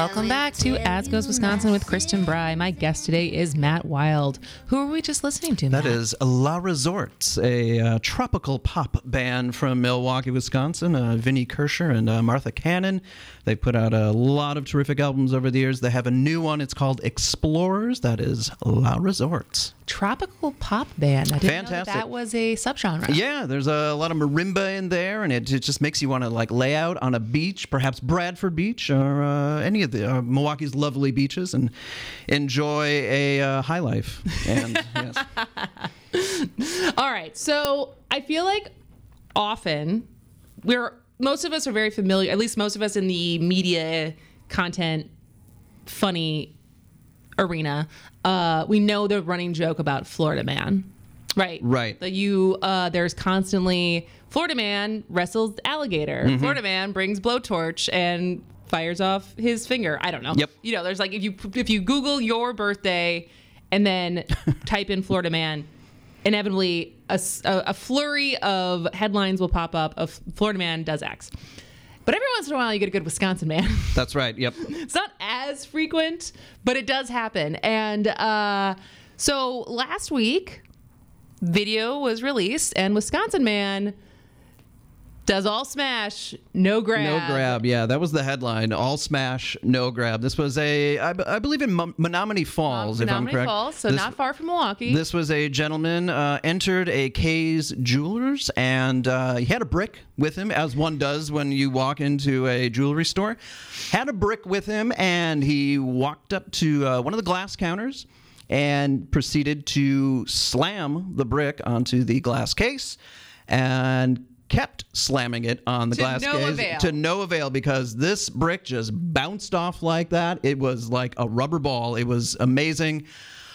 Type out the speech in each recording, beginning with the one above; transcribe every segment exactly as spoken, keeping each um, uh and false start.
Welcome back to As Goes Wisconsin with Kristen Bry. My guest today is Matt Wild. Who are we just listening to, Matt? That is La Resorts, a uh, tropical pop band from Milwaukee, Wisconsin. Uh, Vinnie Kirscher and uh, Martha Cannon. They've put out a lot of terrific albums over the years. They have a new one. It's called Explorers. That is La Resorts. Tropical pop band. I didn't Fantastic. know that, that was a subgenre. Yeah, there's a lot of marimba in there, and it, it just makes you want to like lay out on a beach, perhaps Bradford Beach or uh, any of the uh, Milwaukee's lovely beaches, and enjoy a uh, high life. And yes. All right, so I feel like often we're most of us are very familiar, at least most of us in the media content, funny arena. Uh, we know the running joke about Florida Man, right? Right. That you uh, there's constantly Florida Man wrestles alligator. Mm-hmm. Florida Man brings blowtorch and fires off his finger. I don't know. Yep. You know, there's like if you if you Google your birthday and then type in Florida Man, inevitably a, a flurry of headlines will pop up of Florida Man does X. But every once in a while, you get a good Wisconsin man. That's right. Yep. It's not as frequent, but it does happen. And uh, so last week, video was released, and Wisconsin man does all smash, no grab. No grab, yeah. That was the headline. All smash, no grab. This was a, I, b- I believe in M- Menominee Falls, Um, if I'm Menominee correct. Falls, so This- not far from Milwaukee. This was a gentleman uh, entered a Kay's Jewelers, and uh, he had a brick with him, as one does when you walk into a jewelry store. Had a brick with him, and he walked up to uh, one of the glass counters and proceeded to slam the brick onto the glass case, and kept slamming it on the To glass no case avail. to no avail, because this brick just bounced off like that. It was like a rubber ball. It was amazing.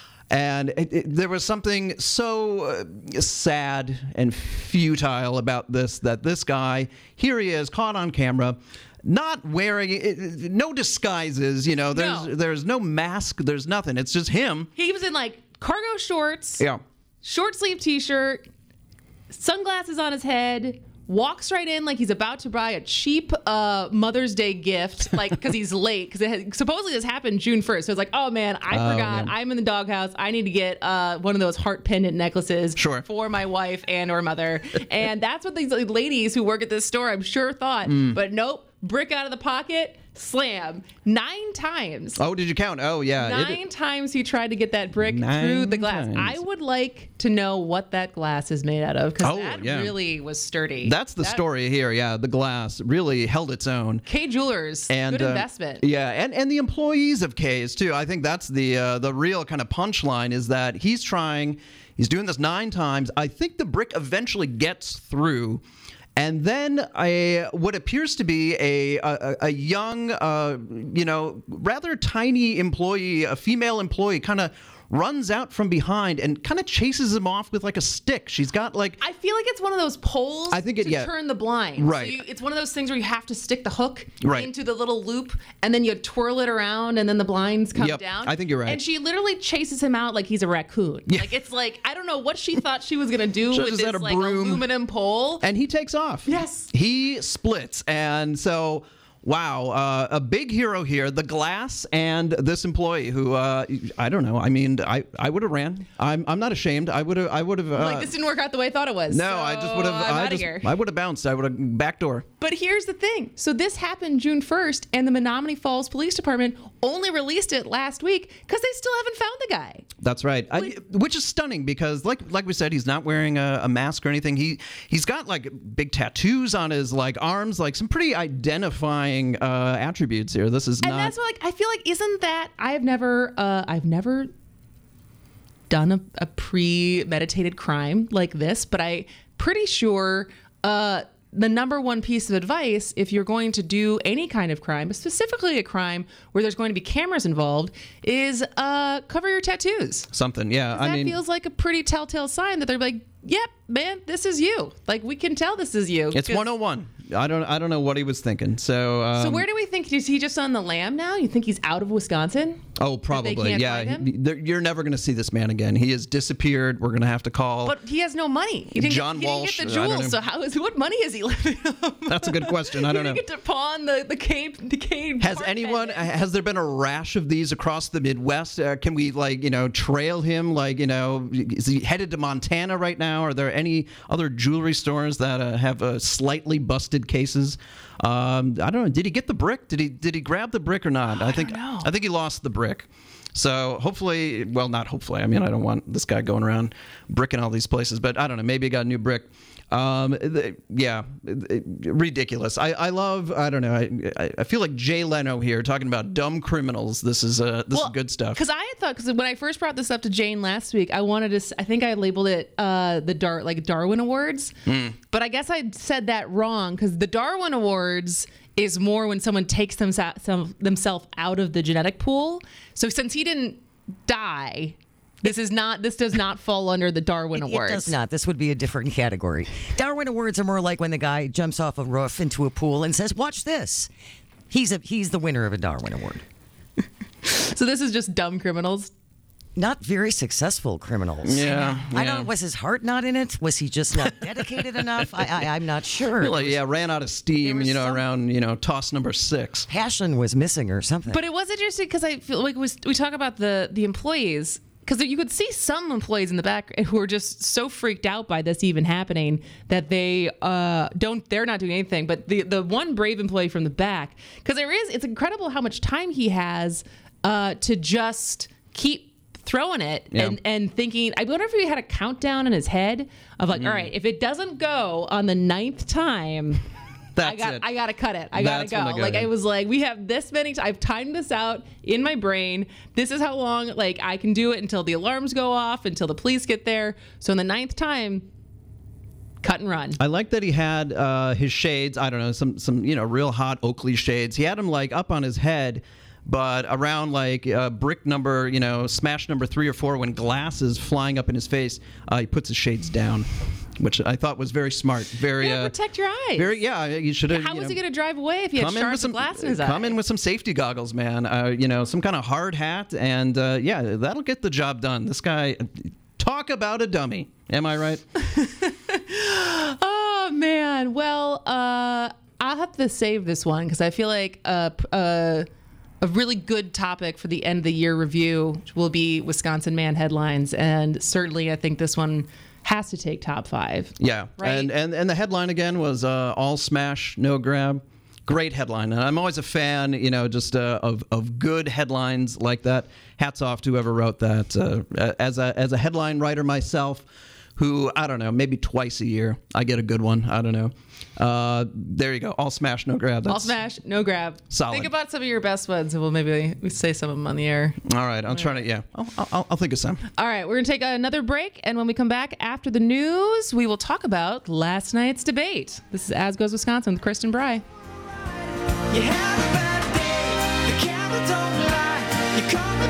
And it, it, there was something so uh, sad and futile about this, that this guy, here he is, caught on camera, not wearing it, no disguises, you know, there's No. there's no mask, there's nothing. It's just him. He was in like cargo shorts, Yeah. short sleeve t-shirt, sunglasses on his head, walks right in like he's about to buy a cheap uh, Mother's Day gift, like because he's late. Because it had, supposedly this happened June first. So it's like, oh man, I Oh, forgot. yeah. I'm in the doghouse. I need to get uh, one of those heart pendant necklaces Sure. for my wife and or mother. And that's what these like, ladies who work at this store, I'm sure, thought. Mm. But nope, brick out of the pocket, slam nine times. Oh, did you count? Oh, yeah. It- Nine times he tried to get that brick Nine through the glass. times. I would like to know what that glass is made out of, because Oh, that yeah. really was sturdy. That's the That- story here. Yeah, the glass really held its own. K Jewelers, And good uh, investment. Yeah, and, and the employees of K's too. I think that's the uh, the real kind of punchline, is that he's trying, he's doing this nine times. I think the brick eventually gets through. And then a what appears to be a a, a young, uh, you know, rather tiny employee, a female employee, kind of runs out from behind and kind of chases him off with like a stick. She's got like, I feel like it's one of those poles I think it- to yeah. turn the blind. Right. So you, it's one of those things where you have to stick the hook Right. into the little loop, and then you twirl it around, and then the blinds come Yep, down. I think you're right. And she literally chases him out like he's a raccoon. Yeah. Like it's like, I don't know what she thought she was gonna do She with just this had a like broom. aluminum pole. and he takes off. Yes. He splits. And so, wow, uh, a big hero here, the glass and this employee who, uh, I don't know. I mean, I, I would have ran. I'm I'm not ashamed. I would have, I would have. Uh, Like this didn't work out the way I thought it was. no, so I just would have, I'm I outta just, here. I would have bounced. I would have backdoor. But here's the thing. So this happened June first, and the Menominee Falls Police Department only released it last week because they still haven't found the guy. That's right. I, which is stunning because, like like we said, he's not wearing a, a mask or anything. He he's got like big tattoos on his like arms, like some pretty identifying uh, attributes here. This is And not. that's what, like, I feel like, isn't that, I've never, uh, I've never done a, a premeditated crime like this, but I pretty sure uh, the number one piece of advice, if you're going to do any kind of crime, but specifically a crime where there's going to be cameras involved, is uh, cover your tattoos. something. Yeah. I that mean, feels like a pretty telltale sign that they're like, yep, man, this is you. Like, we can tell this is you. It's one oh one. I don't I don't know what he was thinking. So um, So where do we think, is he just on the lam now? You think he's out of Wisconsin? Oh, probably. can't Yeah. find him? He- there- you're never going to see this man again. He has disappeared. We're going to have to call. But he has no money. He didn't, John get, he Walsh, didn't get the I don't jewels. know. So how is what money is he living on? That's a good question. I don't he know. didn't get to pawn the the Cade the Cade. Has Park anyone, pendant. has there been a rash of these across the Midwest? Uh, can we, like, you know, trail him? Like, you know, is he headed to Montana right now? Are there any other jewelry stores that uh, have uh, slightly busted cases? Um, I don't know. Did he get the brick? Did he did he grab the brick or not? Oh, I think I don't know. I think he lost the brick. So hopefully, well, not hopefully. I mean, I don't want this guy going around bricking all these places, but I don't know. Maybe he got a new brick. Um, th- yeah, it- ridiculous. I, I love. I don't know. I, I I feel like Jay Leno here talking about dumb criminals. This is uh this is good stuff. Because I had thought, because when I first brought this up to Jane last week, I wanted to. s- I think I labeled it uh, the Dar like Darwin Awards, Mm. but I guess I said that wrong because the Darwin Awards is more when someone takes them, some, themselves out of the genetic pool. So since he didn't die, this is not. This does not fall under the Darwin It, it Awards. does not. This would be a different category. Darwin Awards are more like when the guy jumps off a roof into a pool and says, "Watch this." He's a he's the winner of a Darwin Award. So this is just dumb criminals. Not very successful criminals. Yeah, I yeah. don't. Was his heart not in it? Was he just not dedicated enough? I, I I'm not sure. Like, yeah, ran out of steam. was You know, some- around you know toss number six. Passion was missing or something. But it was interesting because I feel like was, we talk about the the employees, because you could see some employees in the back who are just so freaked out by this even happening that they uh, don't they're not doing anything. But the the one brave employee from the back, because there is it's incredible how much time he has uh, to just keep throwing it Yeah. and and thinking. I wonder if he had a countdown in his head of like, all right, if it doesn't go on the ninth time. That's I got, it. I gotta cut it. I That's gotta when go. I go Like ahead. I was like, we have this many. T- I've timed this out in my brain. This is how long. Like I can do it until the alarms go off, until the police get there. So in the ninth time, cut and run. I like that he had uh, his shades. I don't know, some some you know real hot Oakley shades. He had them like up on his head, but around like uh, brick number, you know, smash number three or four, when glass is flying up in his face, uh, he puts his shades down, which I thought was very smart. Very Yeah, uh, protect your eyes. Very yeah. You should have. How you was know, he gonna drive away if he had come in with shards some of glass in his come eye? in with some safety goggles, man. Uh, you know, some kind of hard hat, and uh, yeah, that'll get the job done. This guy, talk about a dummy. Am I right? Oh man. Well, uh, I'll have to save this one because I feel like a, a a really good topic for the end of the year review will be Wisconsin Man headlines, and certainly I think this one has to take top five. Yeah, Right. and, and and the headline again was uh, all smash, no grab. Great headline, and I'm always a fan, you know, just uh, of of good headlines like that. Hats off to whoever wrote that. Uh, as a as a headline writer myself, who I don't know, maybe twice a year I get a good one. I don't know. Uh, there you go. All smash, no grab. That's, All smash, no grab. Solid. Think about some of your best ones, and we'll maybe we say some of them on the air. All right, I'm trying to. Yeah, I'll, I'll, I'll think of some. All right, we're gonna take another break, and when we come back after the news, we will talk about last night's debate. This is As Goes Wisconsin with Kristen Bry. You have a bad day, the camera don't lie. You call the